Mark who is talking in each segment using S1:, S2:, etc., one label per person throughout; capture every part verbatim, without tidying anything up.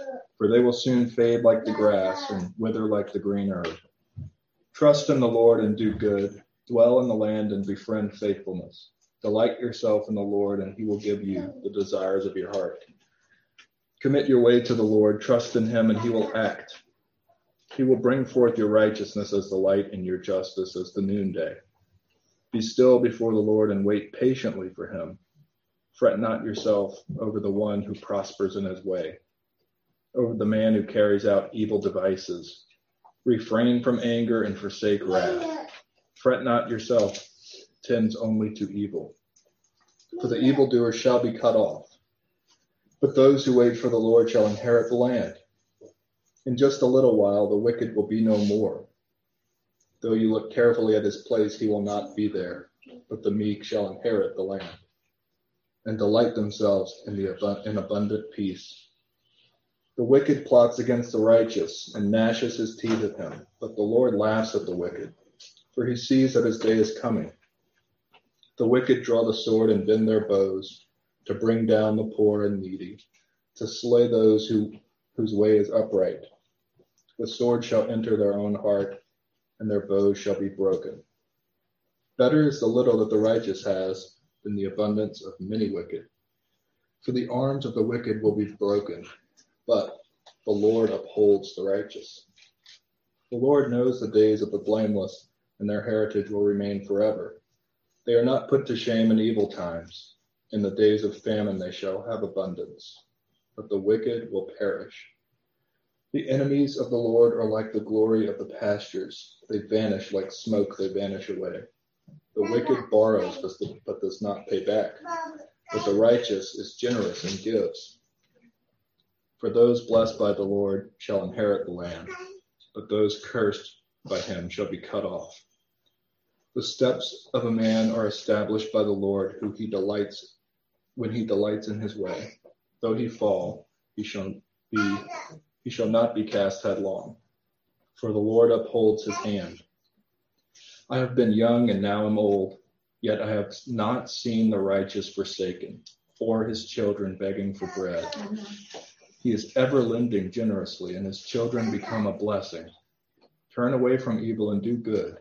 S1: for they will soon fade like the grass and wither like the green herb. Trust in the Lord and do good. Dwell in the land and befriend faithfulness. Delight yourself in the Lord, and he will give you the desires of your heart. Commit your way to the Lord. Trust in him, and he will act. He will bring forth your righteousness as the light and your justice as the noonday. Be still before the Lord and wait patiently for him. Fret not yourself over the one who prospers in his way, over the man who carries out evil devices. Refrain from anger and forsake wrath. Fret not yourself, tends only to evil. For the evildoer shall be cut off, but those who wait for the Lord shall inherit the land. In just a little while the wicked will be no more. Though you look carefully at his place, he will not be there, but the meek shall inherit the land and delight themselves in the in abundant peace. The wicked plots against the righteous and gnashes his teeth at him, but the Lord laughs at the wicked, for he sees that his day is coming. The wicked draw the sword and bend their bows to bring down the poor and needy, to slay those who, whose way is upright. The sword shall enter their own heart, and their bows shall be broken. Better is the little that the righteous has than the abundance of many wicked. For the arms of the wicked will be broken, but the Lord upholds the righteous. The Lord knows the days of the blameless, and their heritage will remain forever. They are not put to shame in evil times. In the days of famine they shall have abundance, but the wicked will perish. The enemies of the Lord are like the glory of the pastures. They vanish like smoke, they vanish away. The wicked borrows but does not pay back, but the righteous is generous and gives. For those blessed by the Lord shall inherit the land, but those cursed by him shall be cut off. The steps of a man are established by the Lord, who he delights when he delights in his way. Though he fall, he shall be he shall not be cast headlong, for the Lord upholds his hand. I have been young and now am old, yet I have not seen the righteous forsaken, or his children begging for bread. He is ever lending generously, and his children become a blessing. Turn away from evil and do good,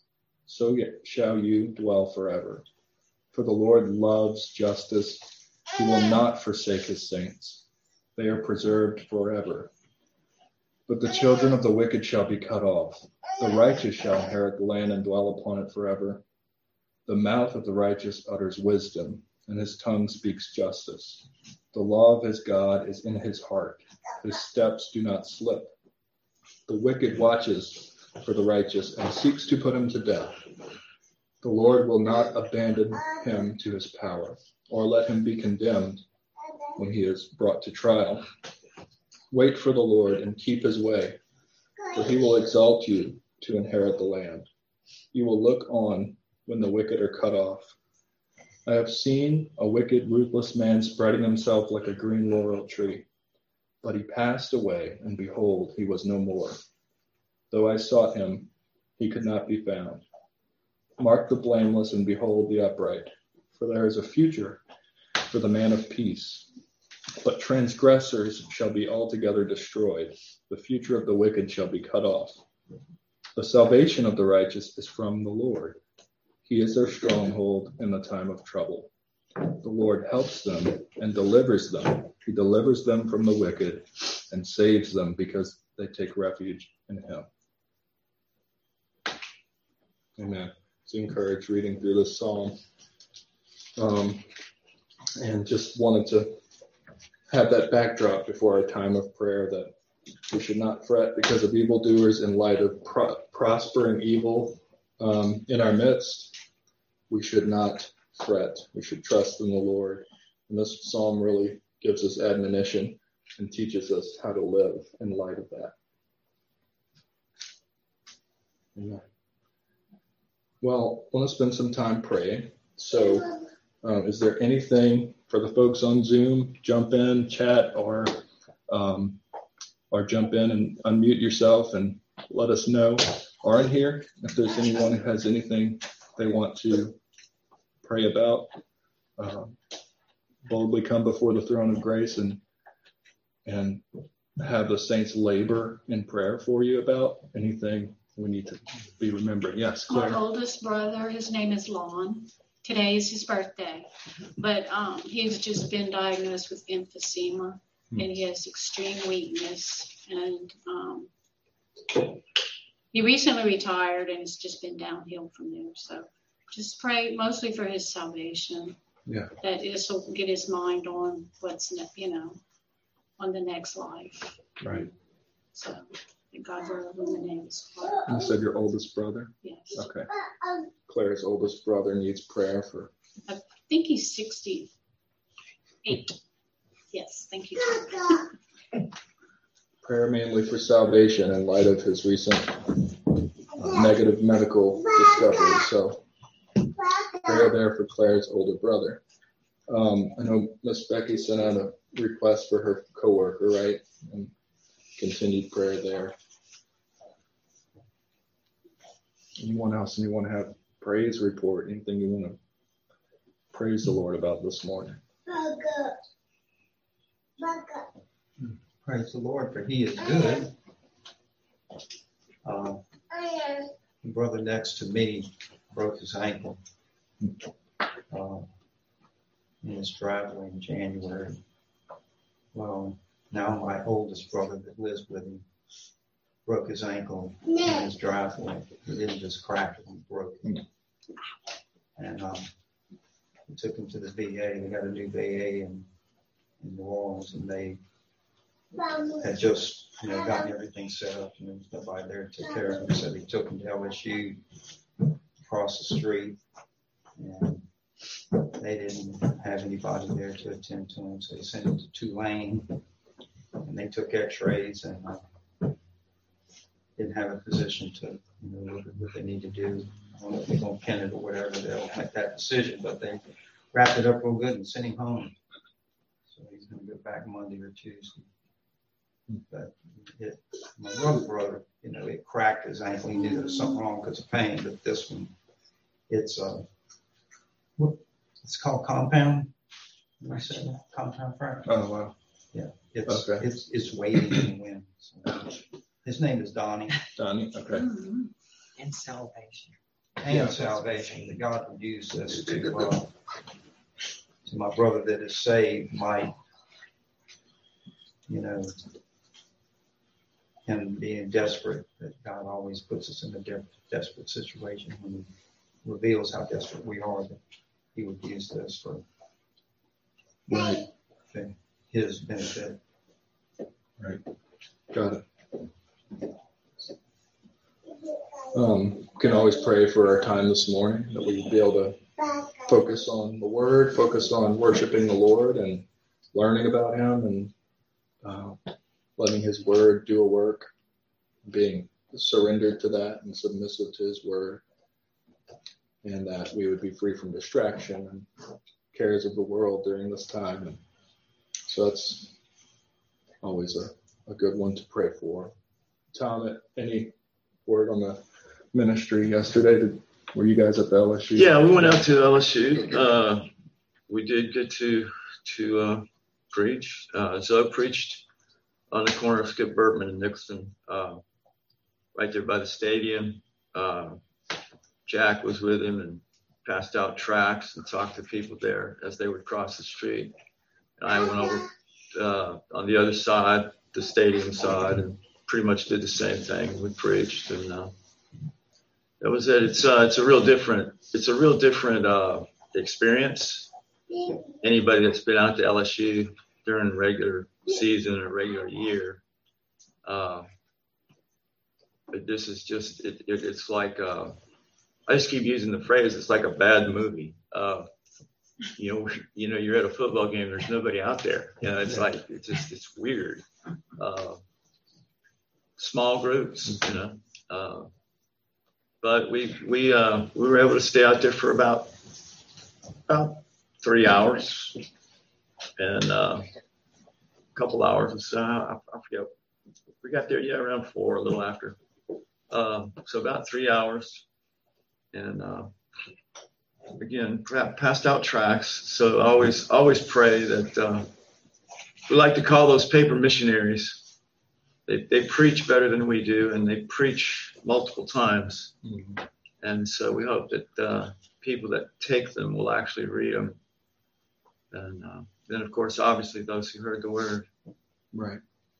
S1: so shall you dwell forever. For the Lord loves justice. He will not forsake his saints. They are preserved forever. But the children of the wicked shall be cut off. The righteous shall inherit the land and dwell upon it forever. The mouth of the righteous utters wisdom, and his tongue speaks justice. The law of his God is in his heart. His steps do not slip. The wicked watches for the righteous and seeks to put him to death. The Lord will not abandon him to his power, or let him be condemned when he is brought to trial. Wait for the Lord and keep his way, for he will exalt you to inherit the land. You will look on when the wicked are cut off. I have seen a wicked, ruthless man spreading himself like a green laurel tree, but he passed away, and behold, he was no more. Though I sought him, he could not be found. Mark the blameless and behold the upright, for there is a future for the man of peace. But transgressors shall be altogether destroyed. The future of the wicked shall be cut off. The salvation of the righteous is from the Lord. He is their stronghold in the time of trouble. The Lord helps them and delivers them. He delivers them from the wicked and saves them because they take refuge in him. Amen. It's encouraged reading through this psalm. Um, and just wanted to have that backdrop before our time of prayer, that we should not fret because of evildoers in light of pro- prospering evil um, in our midst. We should not fret. We should trust in the Lord. And this psalm really gives us admonition and teaches us how to live in light of that. Amen. Well, I want to spend some time praying. So uh, is there anything for the folks on Zoom? Jump in, chat, or um, or jump in and unmute yourself and let us know, or in here, if there's anyone who has anything they want to pray about. Um, boldly come before the throne of grace and and have the saints labor in prayer for you about? Anything we need to be remembering? Yes, Claire.
S2: My oldest brother, his name is Lon. Today is his birthday. But um, he's just been diagnosed with emphysema, hmm. and he has extreme weakness. And um, he recently retired, and it's just been downhill from there. So just pray mostly for his salvation.
S1: Yeah.
S2: That this will get his mind on what's, ne- you know, on the next life.
S1: Right.
S2: So that God will illuminate his heart.
S1: You said your oldest brother?
S2: Yes.
S1: Okay. Claire's oldest brother needs prayer for.
S2: I think he's sixty-eight. Yes, thank you.
S1: Prayer mainly for salvation in light of his recent uh, negative medical discovery. So prayer there for Claire's older brother. Um, I know Miss Becky sent out a request for her coworker, right? And continued prayer there. Anyone else? Anyone have praise report? Anything you want to praise the Lord about this morning?
S3: Praise the Lord, for He is good. Uh, the brother next to me broke his ankle uh, in his driveway in January. Well, now my oldest brother that lives with him broke his ankle in his driveway. He didn't just crack it, he broke it. And um, we took him to the V A. We got a new V A in, in New Orleans, and they had just, you know, gotten everything set up, and there was nobody there to take care of him. So they took him to L S U across the street, and they didn't have anybody there to attend to him. So they sent him to Tulane, and they took x-rays and uh, didn't have a physician to, you know, look at what they need to do. I don't know if they're going to pin it or whatever, they'll make that decision, but they wrapped it up real good and sent him home. So he's going to go back Monday or Tuesday. But it, my other brother, you know, it cracked his ankle. He knew there was something wrong because of pain, but this one, it's uh, what it's called compound. Did I say that? Compound fracture.
S1: Oh wow.
S3: Yeah, it's
S1: okay.
S3: it's it's waiting in the wind. So, his name is Donnie.
S1: Donnie. Okay.
S4: Mm-hmm. And salvation.
S3: And yeah. salvation. That God would use this to uh, to my brother that is saved might, you know, him being desperate, that God always puts us in a de- desperate situation when He reveals how desperate we are, that He would use this for
S1: right.
S3: His benefit.
S1: Right. Got it. Um, can always pray for our time this morning, that we be able to focus on the Word, focus on worshiping the Lord and learning about Him, and uh, letting His Word do a work, being surrendered to that and submissive to His Word, and that we would be free from distraction and cares of the world during this time. And so that's always a, a good one to pray for. Tom, any word on the ministry yesterday? Did, were you guys at the L S U?
S5: Yeah, we went out to L S U. Uh, we did get to to uh, preach. Uh, Zoe preached on the corner of Skip Burtman and Nixon, uh, right there by the stadium. Uh, Jack was with him and passed out tracts and talked to people there as they would cross the street. And I went over uh, on the other side, the stadium side, and pretty much did the same thing. We preached, and uh, that was it. It's uh, it's a real different it's a real different uh, experience. Anybody that's been out to L S U during regular season or regular year, uh, but this is just it, it it's like uh, I just keep using the phrase. It's like a bad movie. Uh, you know, you know, you're at a football game. There's nobody out there. You know, it's like it's just it's weird. Uh, small groups, you know. Uh, but we we uh, we were able to stay out there for about about three hours and uh, a couple hours. And so I, I forget. We got there yeah around four, a little after. Uh, so about three hours, and uh, again passed out tracts. So I always always pray that uh, we like to call those paper missionaries. they, they preach better than we do, and they preach multiple times.
S1: Mhm.
S5: And so we hope that uh, people that take them will actually read them. And uh, then, of course, obviously, those who heard the word.
S1: Right.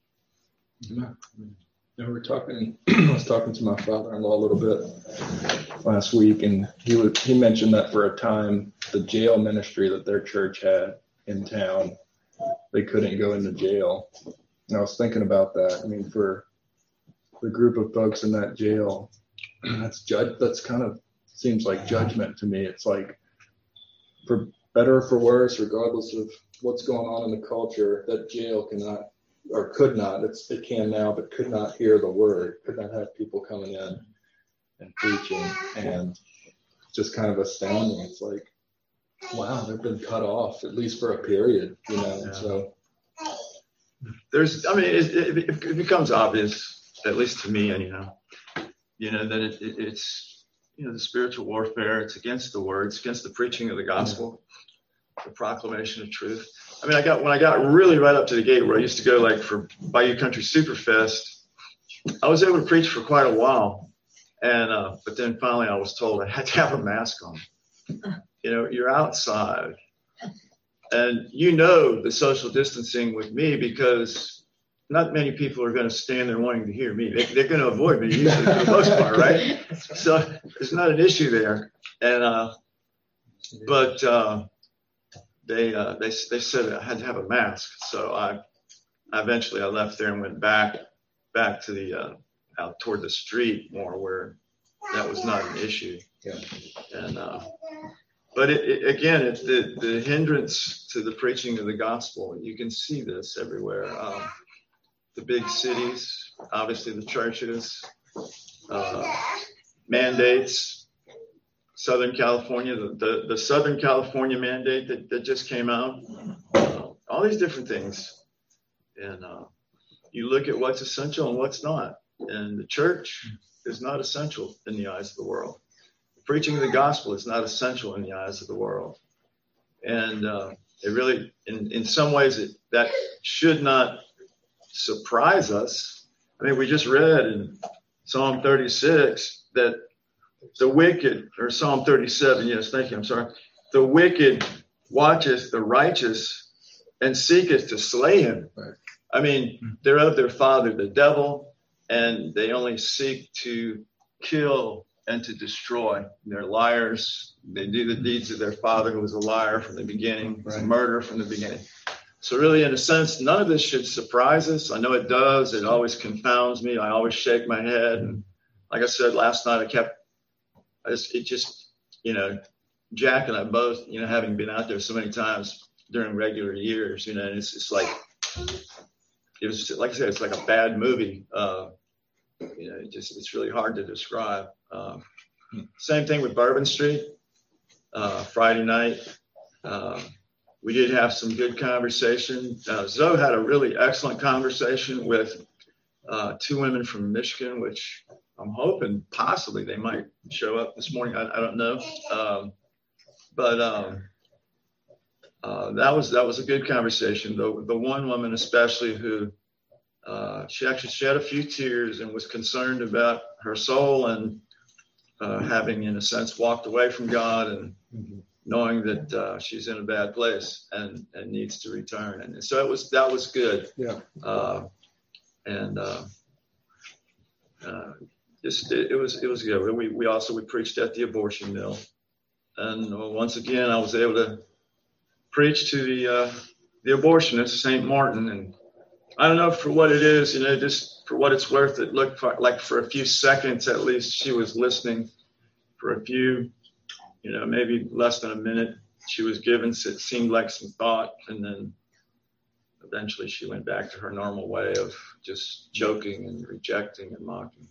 S1: Yeah. And we were talking, I was talking to my father-in-law a little bit last week, and he was, he mentioned that for a time, the jail ministry that their church had in town, they couldn't go into jail. And I was thinking about that. I mean, for the group of folks in that jail, that's judge. That's kind of seems like judgment to me. It's like, for better or for worse, regardless of what's going on in the culture, that jail cannot or could not. It's it can now, but could not hear the word. Could not have people coming in and preaching, and just kind of astounding. It's like, wow, they've been cut off at least for a period, you know.
S5: Yeah.
S1: So
S5: There's, I mean, it, it, it becomes obvious, at least to me, anyhow, you know, that it, it, it's, you know, the spiritual warfare. It's against the words, against the preaching of the gospel, the proclamation of truth. I mean, I got when I got really right up to the gate where I used to go, like for Bayou Country Superfest, I was able to preach for quite a while, and uh, but then finally I was told I had to have a mask on. You know, you're outside. And you know the social distancing with me, because not many people are going to stand there wanting to hear me. They, they're going to avoid me usually for the most part, right? So there's not an issue there. And uh, but uh, they uh, they they said I had to have a mask. So I, I eventually I left there and went back back to the uh, out toward the street more, where that was not an issue.
S1: yeah,
S5: And uh, But it, it, again, it's the, the hindrance to the preaching of the gospel. You can see this everywhere. Um, the big cities, obviously the churches, uh, mandates, Southern California, the, the, the Southern California mandate that, that just came out, uh, all these different things. And uh, you look at what's essential and what's not. And the church is not essential in the eyes of the world. Preaching of the gospel is not essential in the eyes of the world. And uh, it really, in, in some ways, it, that should not surprise us. I mean, we just read in Psalm thirty-six that the wicked, or Psalm thirty-seven, yes, thank you, I'm sorry. The wicked watcheth the righteous and seeketh to slay him.
S1: Right.
S5: I mean, they're of their father, the devil, and they only seek to kill and to destroy. They're liars. They do the deeds of their father, who was a liar from the beginning, was a murderer from the beginning. So really, in a sense, none of this should surprise us. I know it does. It always confounds me. I always shake my head. And like I said last night, I kept, I just, it just, you know, Jack and I both, you know, having been out there so many times during regular years, you know, and it's just like, it was just, like I said, it's like a bad movie. Uh, you know, it just, it's really hard to describe. Um, same thing with Bourbon Street, uh, Friday night. Uh, we did have some good conversation. Uh, Zoe had a really excellent conversation with uh, two women from Michigan, which I'm hoping possibly they might show up this morning. I, I don't know. Um, but um, uh, that was that was a good conversation. The, the one woman especially who uh, she actually shed a few tears and was concerned about her soul and Uh, having, in a sense, walked away from God and mm-hmm. knowing that uh, she's in a bad place and, and needs to return. And so it was, that was good.
S1: yeah.
S5: Uh, and uh, uh, just, it, it was, it was good. We, we also, we preached at the abortion mill. And once again, I was able to preach to the, uh, the abortionist, Saint Martin. And I don't know for what it is, you know, just for what it's worth, it looked for, like for a few seconds at least she was listening. For a few, you know, maybe less than a minute, she was given, it seemed like some thought, and then eventually she went back to her normal way of just joking and rejecting and mocking.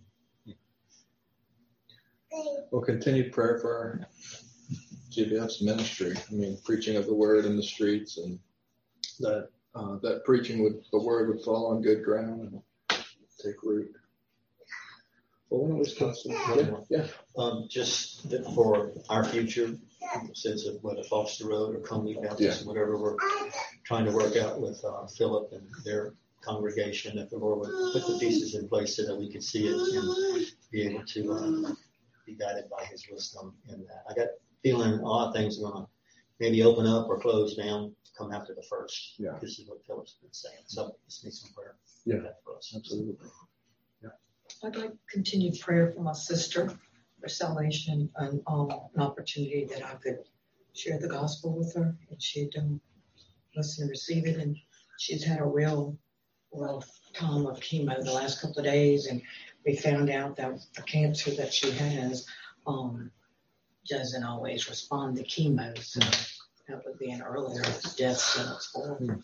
S1: Well, continued prayer for our G B F's ministry. I mean, preaching of the word in the streets, and that uh, that preaching would, the word would fall on good ground and take root. Well, when it was possible. Yeah, yeah.
S6: Um, just that for our future, in the sense of whether Foster Road or Conley Baptist,
S1: Yeah.
S6: whatever we're trying to work out with uh, Philip and their congregation, if the Lord would put the pieces in place so that we could see it and be able to um, be guided by his wisdom in that. I got a feeling a lot of things are going to maybe open up or close down, come after the first.
S1: Yeah.
S6: This is what Philip's been saying. So just need some prayer.
S1: Yeah.
S6: For that for us.
S1: Absolutely.
S4: I'd like continued prayer for my sister for salvation and um, an opportunity that I could share the gospel with her and she'd um, listen and receive it. And she's had a real rough time of chemo the last couple of days, and we found out that the cancer that she has um, doesn't always respond to chemo, so that would be an earlier death sentence for her.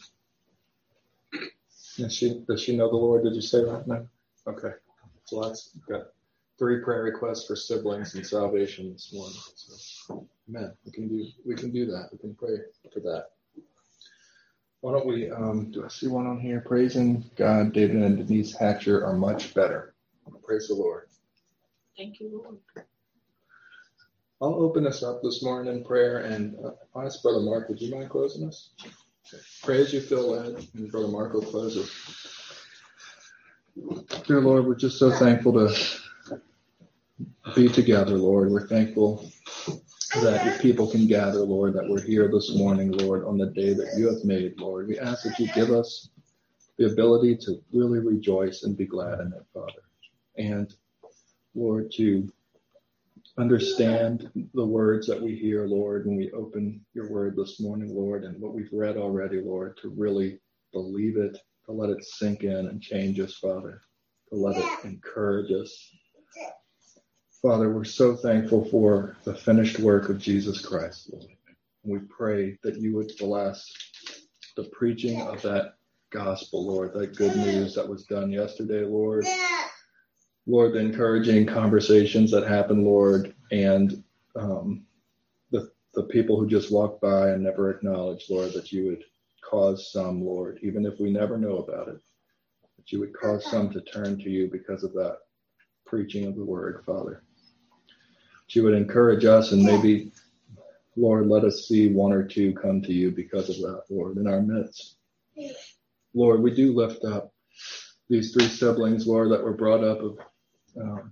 S1: Does she, does she know the Lord? Did you say that? No? Okay. So that's got three prayer requests for siblings and salvation this morning. So, amen. We can do we can do that. We can pray for that. Why don't we? Um, do I see one on here? Praising God, David and Denise Hatcher are much better. Praise the Lord.
S2: Thank you, Lord.
S1: I'll open us up this morning in prayer, and uh, I'll ask Brother Mark, would you mind closing us? Okay. Pray as you feel led, and Brother Mark will close it. Dear Lord, we're just so thankful to be together, Lord. We're thankful that your people can gather, Lord, that we're here this morning, Lord, on the day that you have made, Lord. We ask that you give us the ability to really rejoice and be glad in it, Father. And, Lord, to understand the words that we hear, Lord, when we open your word this morning, Lord, and what we've read already, Lord, to really believe it, to let it sink in and change us, Father, to let it encourage us. Father, we're so thankful for the finished work of Jesus Christ, Lord. We pray that you would bless the preaching of that gospel, Lord, that good news that was done yesterday, Lord. Lord, the encouraging conversations that happened, Lord, and um, the the people who just walked by and never acknowledged, Lord, that you would cause some, Lord, even if we never know about it, that you would cause some to turn to you because of that preaching of the word, Father. That you would encourage us, and maybe, Lord, let us see one or two come to you because of that, Lord, in our midst. Lord, we do lift up these three siblings, Lord, that were brought up of um,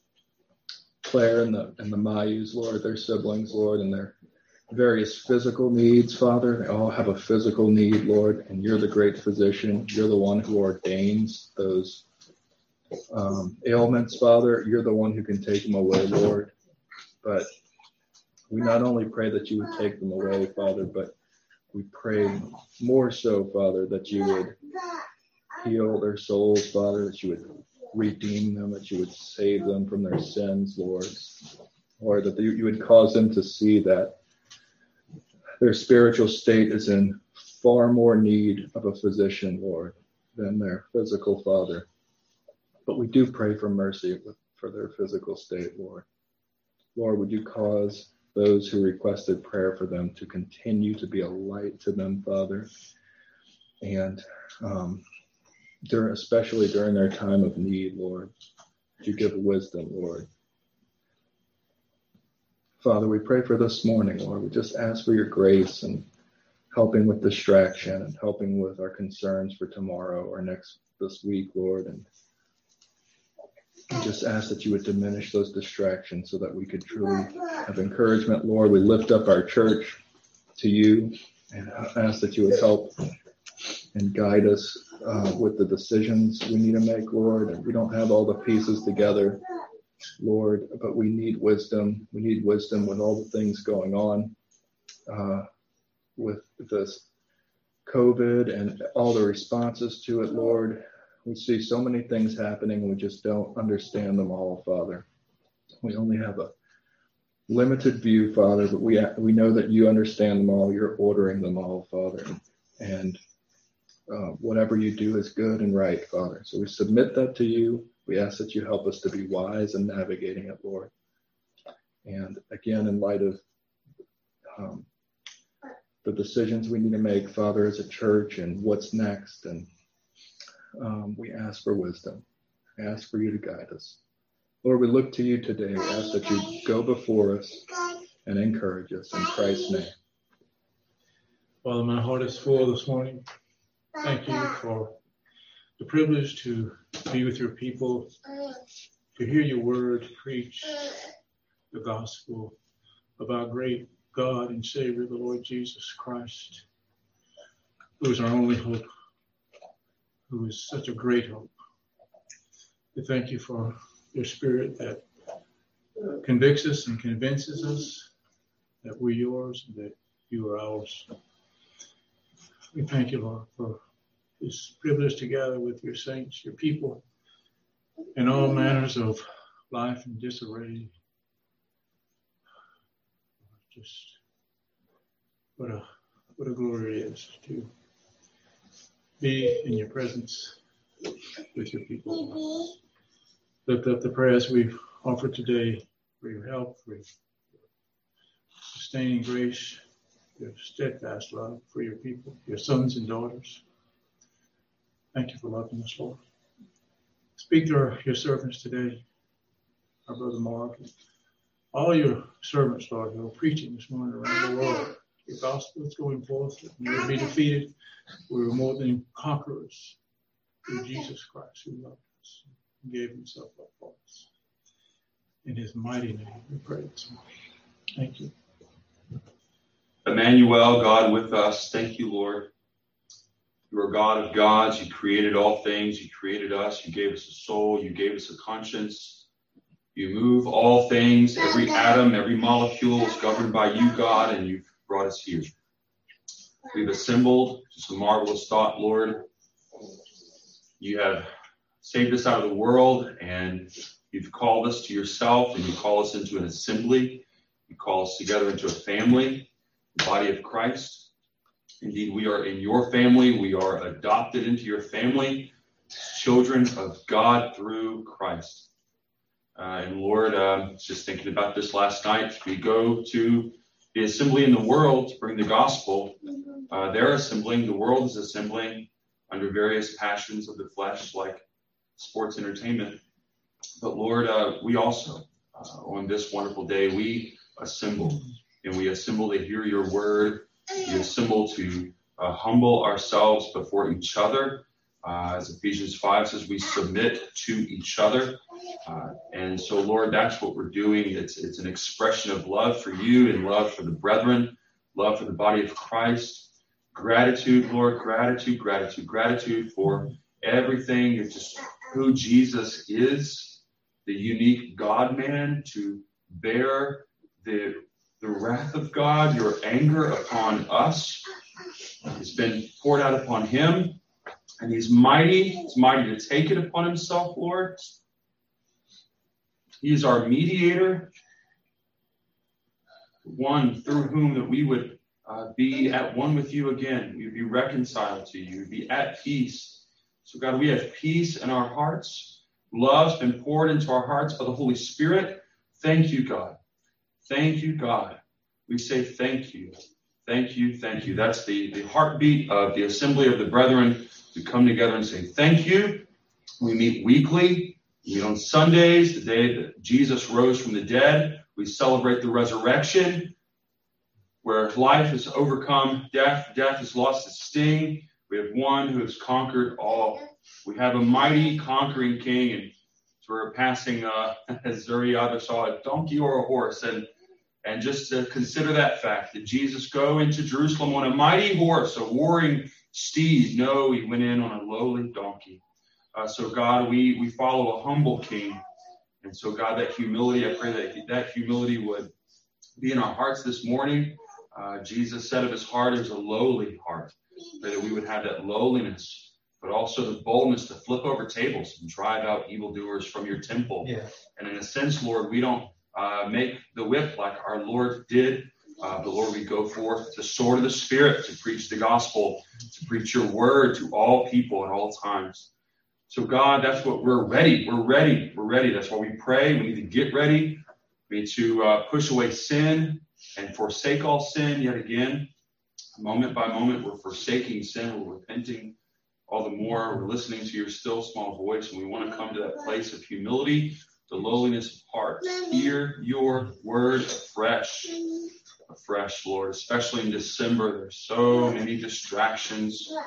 S1: Claire and the and the Mayus, Lord, their siblings, Lord, and their various physical needs, Father. They all have a physical need, Lord, and you're the great physician. You're the one who ordains those um, ailments, Father. You're the one who can take them away, Lord. But we not only pray that you would take them away, Father, but we pray more so, Father, that you would heal their souls, Father, that you would redeem them, that you would save them from their sins, Lord. Lord, that you would cause them to see that their spiritual state is in far more need of a physician, Lord, than their physical, Father. But we do pray for mercy for their physical state, Lord. Lord, would you cause those who requested prayer for them to continue to be a light to them, Father, and um, during, especially during their time of need, Lord, would you give wisdom, Lord. Father, we pray for this morning, Lord. We just ask for your grace and helping with distraction and helping with our concerns for tomorrow or next this week, Lord, and we just ask that you would diminish those distractions so that we could truly have encouragement, Lord. We lift up our church to you and ask that you would help and guide us uh, with the decisions we need to make, Lord. And we don't have all the pieces together, Lord, but we need wisdom. We need wisdom with all the things going on uh, with this COVID and all the responses to it, Lord. We see so many things happening, and we just don't understand them all, Father. We only have a limited view, Father, but we we know that you understand them all. You're ordering them all, Father. And uh, whatever you do is good and right, Father. So we submit that to you. We ask that you help us to be wise in navigating it, Lord. And again, in light of um, the decisions we need to make, Father, as a church and what's next, and Um, we ask for wisdom. We ask for you to guide us. Lord, we look to you today. We ask that you go before us and encourage us in Christ's name.
S7: Father, my heart is full this morning. Thank you for the privilege to be with your people, to hear your word, to preach the gospel of our great God and Savior, the Lord Jesus Christ, who is our only hope, who is such a great hope. We thank you for your Spirit that convicts us and convinces us that we're yours and that you are ours. We thank you, Lord, for this privilege to gather with your saints, your people, in all manners of life and disarray. Just what a what a glory it is to be in your presence with your people. Lift up the prayers we've offered today for your help, for your sustaining grace, your steadfast love for your people, your sons and daughters. Thank you for loving us, Lord. Speak to our, your servants today, our brother Mark, and all your servants, Lord, who are preaching this morning around the world. Your gospel is going forth, that we will be defeated. We are more than conquerors through Jesus Christ, who loved us and gave himself up for us. In his mighty name, we pray this morning. Thank you.
S8: Emmanuel, God with us, thank you, Lord. You are God of gods. You created all things. You created us. You gave us a soul. You gave us a conscience. You move all things. Every atom, every molecule is governed by you, God, and you've brought us here. We've assembled. Just a marvelous thought, Lord. You have saved us out of the world, and you've called us to yourself, and you call us into an assembly. You call us together into a family, the body of Christ. Indeed, we are in your family. We are adopted into your family, children of God through Christ. Uh, and Lord, uh, just thinking about this last night, we go to the assembly in the world to bring the gospel. Uh, they're assembling, the world is assembling under various passions of the flesh, like sports entertainment. But Lord, uh, we also, uh, on this wonderful day, we assemble, and we assemble to hear your word. We assemble to uh, humble ourselves before each other. Uh, as Ephesians five says, we submit to each other. Uh, and so, Lord, that's what we're doing. It's, it's an expression of love for you and love for the brethren, love for the body of Christ. Gratitude, Lord, gratitude, gratitude, gratitude for everything. It's just who Jesus is, the unique God-man to bear the The wrath of God, your anger upon us has been poured out upon him, and he's mighty. He's mighty to take it upon himself, Lord. He is our mediator, one through whom that we would uh, be at one with you again. We would be reconciled to you, be at peace. So, God, we have peace in our hearts. Love's been poured into our hearts by the Holy Spirit. Thank you, God. Thank you, God. We say thank you. Thank you, thank you. That's the, the heartbeat of the assembly of the brethren. We come together and say thank you. We meet weekly. We meet on Sundays, the day that Jesus rose from the dead. We celebrate the resurrection, where life has overcome death. Death has lost its sting. We have one who has conquered all. We have a mighty conquering king, and so we're passing, uh, as Zuri either saw a donkey or a horse, and and just to consider that fact that Jesus go into Jerusalem on a mighty horse, a warring steed. No, he went in on a lowly donkey. Uh, so God, we we follow a humble king, and so God, that humility, I pray that that humility would be in our hearts this morning. Uh, Jesus said of his heart, it was a lowly heart. I pray that we would have that lowliness, but also the boldness to flip over tables and drive out evildoers from your temple. Yeah. And in a sense, Lord, we don't uh, make the whip like our Lord did, uh, but Lord, we go forth the sword of the Spirit to preach the gospel, to preach your word to all people at all times. So God, that's what we're ready. We're ready. We're ready. That's why we pray. We need to get ready. We need to uh, push away sin and forsake all sin yet again. Moment by moment, we're forsaking sin. We're repenting all the more. We're listening to your still small voice, and we want to come to that place of humility, the lowliness of heart. Hear your word afresh, afresh, Lord, especially in December. There's so many distractions.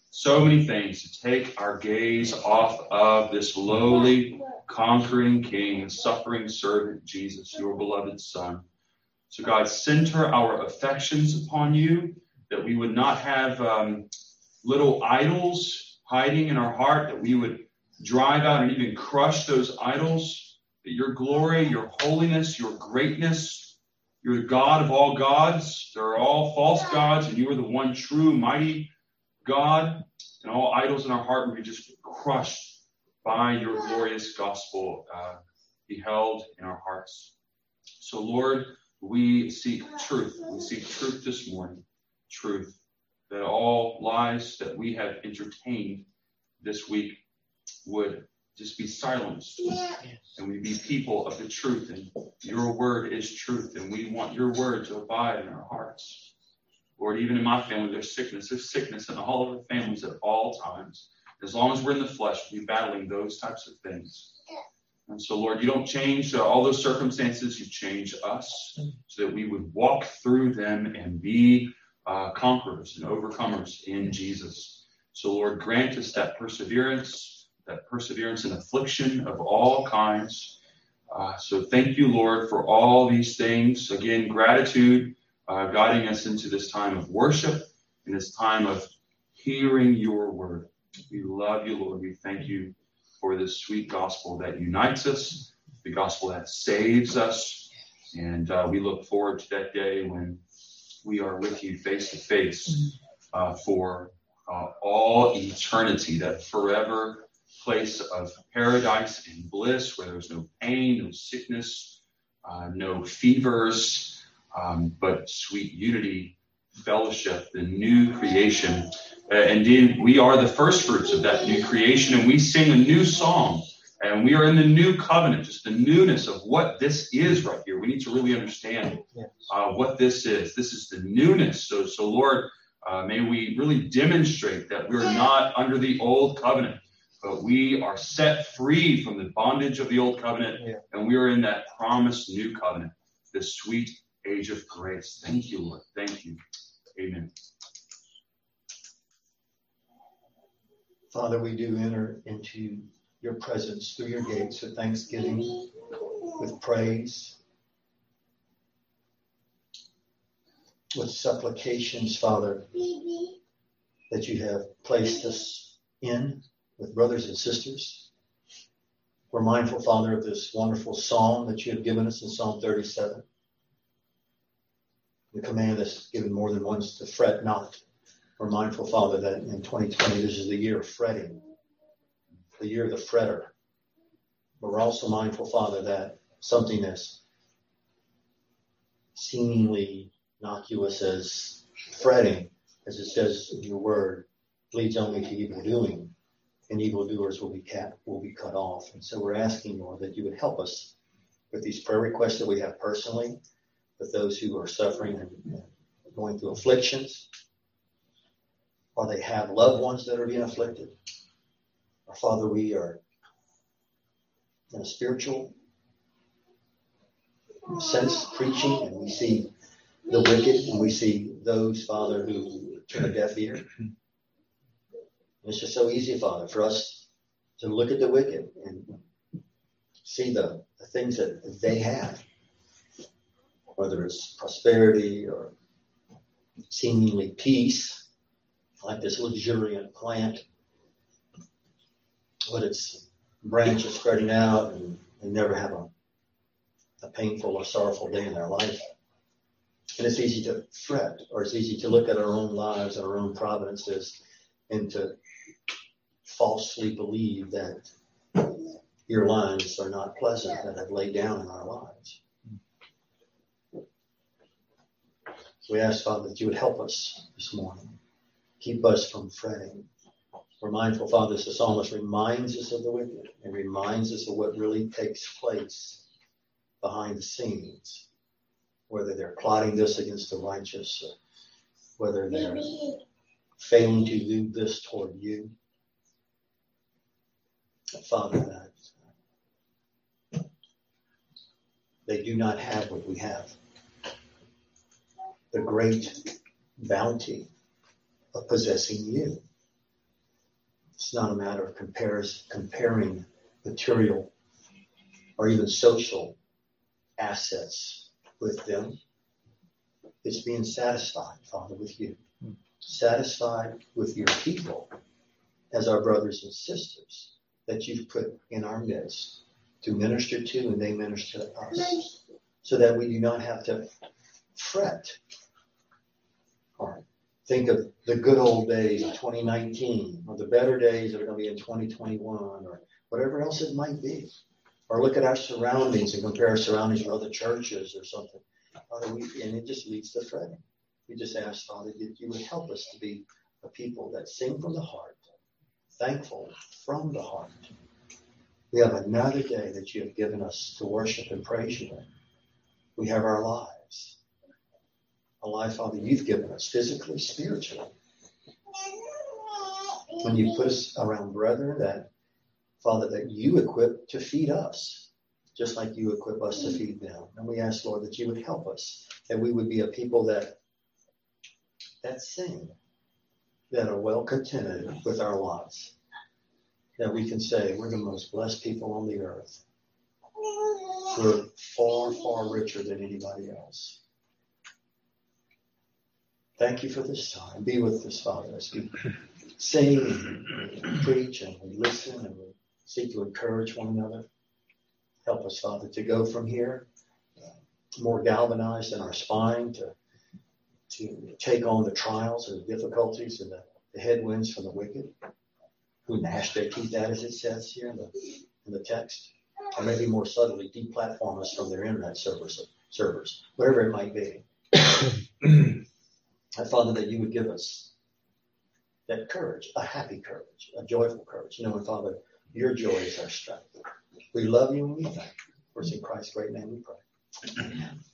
S8: so many things to take our gaze off of this lowly, conquering King, suffering servant, Jesus, your beloved Son. So God, center our affections upon you, that we would not have um, little idols hiding in our heart, that we would drive out and even crush those idols, that your glory, your holiness, your greatness, you're the God of all gods. They're all false gods, and you are the one true, mighty God, and all idols in our heart would be just crushed by your glorious gospel uh, beheld in our hearts. So, Lord, we seek truth. We seek truth this morning. Truth. That all lies that we have entertained this week would just be silenced. Yes. And we be people of the truth. And your word is truth. And we want your word to abide in our hearts. Lord, even in my family, there's sickness. There's sickness in all of our families at all times. As long as we're in the flesh, we'll be battling those types of things. And so, Lord, you don't change uh, all those circumstances. You change us so that we would walk through them and be uh, conquerors and overcomers in Jesus. So, Lord, grant us that perseverance, that perseverance in affliction of all kinds. Uh, so thank you, Lord, for all these things. Again, gratitude uh, guiding us into this time of worship and this time of hearing your word. We love you, Lord. We thank you for this sweet gospel that unites us, the gospel that saves us. And uh, we look forward to that day when we are with you face to face uh, for uh, all eternity, that forever place of paradise and bliss where there's no pain, no sickness, uh, no fevers, um, but sweet unity, fellowship, the new creation. Uh, indeed, we are the first fruits of that new creation, and we sing a new song, and we are in the new covenant, just the newness of what this is right here. We need to really understand uh, what this is. This is the newness. So, so Lord, uh, may we really demonstrate that we're not under the old covenant, but we are set free from the bondage of the old covenant, yeah. and we are in that promised new covenant, the sweet age of grace. Thank you, Lord. Thank you. Amen.
S6: Father, we do enter into your presence through your gates with thanksgiving, with praise, with supplications, Father, that you have placed us in with brothers and sisters. We're mindful, Father, of this wonderful psalm that you have given us in Psalm thirty-seven. The command that's given more than once to fret not. We're mindful, Father, that in twenty twenty, this is the year of fretting, the year of the fretter. But we're also mindful, Father, that something that's seemingly innocuous as fretting, as it says in your word, leads only to evil doing, and evildoers will be cut, will be cut off. And so we're asking, Lord, that you would help us with these prayer requests that we have personally, with those who are suffering and going through afflictions, or they have loved ones that are being afflicted. Our Father, we are in a spiritual sense preaching, and we see the wicked, and we see those, Father, who turn a deaf ear. And it's just so easy, Father, for us to look at the wicked and see the, the things that they have, whether it's prosperity or seemingly peace, like this luxuriant plant, with its branches spreading out, and they never have a, a painful or sorrowful day in their life. And it's easy to fret, or it's easy to look at our own lives, our own providences, and to falsely believe that your lines are not pleasant that have laid down in our lives. So we ask, Father, that you would help us this morning. Keep us from fretting. We're mindful, Father, as the psalmist reminds us of the wicked and reminds us of what really takes place behind the scenes, whether they're plotting this against the righteous, or whether they're failing to do this toward you. Father, that they do not have what we have. The great bounty of possessing you. It's not a matter of compares, comparing material or even social assets with them. It's being satisfied, Father, with you. Satisfied with your people as our brothers and sisters that you've put in our midst to minister to, and they minister to us, so that we do not have to fret or think of the good old days of twenty nineteen or the better days that are going to be in twenty twenty-one or whatever else it might be, or look at our surroundings and compare our surroundings with other churches or something. Father, we, and it just leads to fretting. We just ask, Father, that you would help us to be a people that sing from the heart, thankful from the heart. We have another day that you have given us to worship and praise you in. We have our lives. A life, Father, you've given us physically, spiritually. When you put us around brethren that, Father, that you equip to feed us, just like you equip us to feed them. And we ask, Lord, that you would help us, that we would be a people that that sing, that are well contented with our lives, that we can say we're the most blessed people on the earth. We're far, far richer than anybody else. Thank you for this time. Be with us, Father, as we sing and preach and we listen and we seek to encourage one another. Help us, Father, to go from here uh, more galvanized in our spine to to take on the trials and the difficulties and the, the headwinds from the wicked, who gnash their teeth at, as it says here in the, in the text, or maybe more subtly, deplatform us from their internet servers, servers, whatever it might be. I, Father, that you would give us that courage, a happy courage, a joyful courage, knowing, Father, your joy is our strength. We love you and we thank you. For it's in Christ's great name we pray. Amen.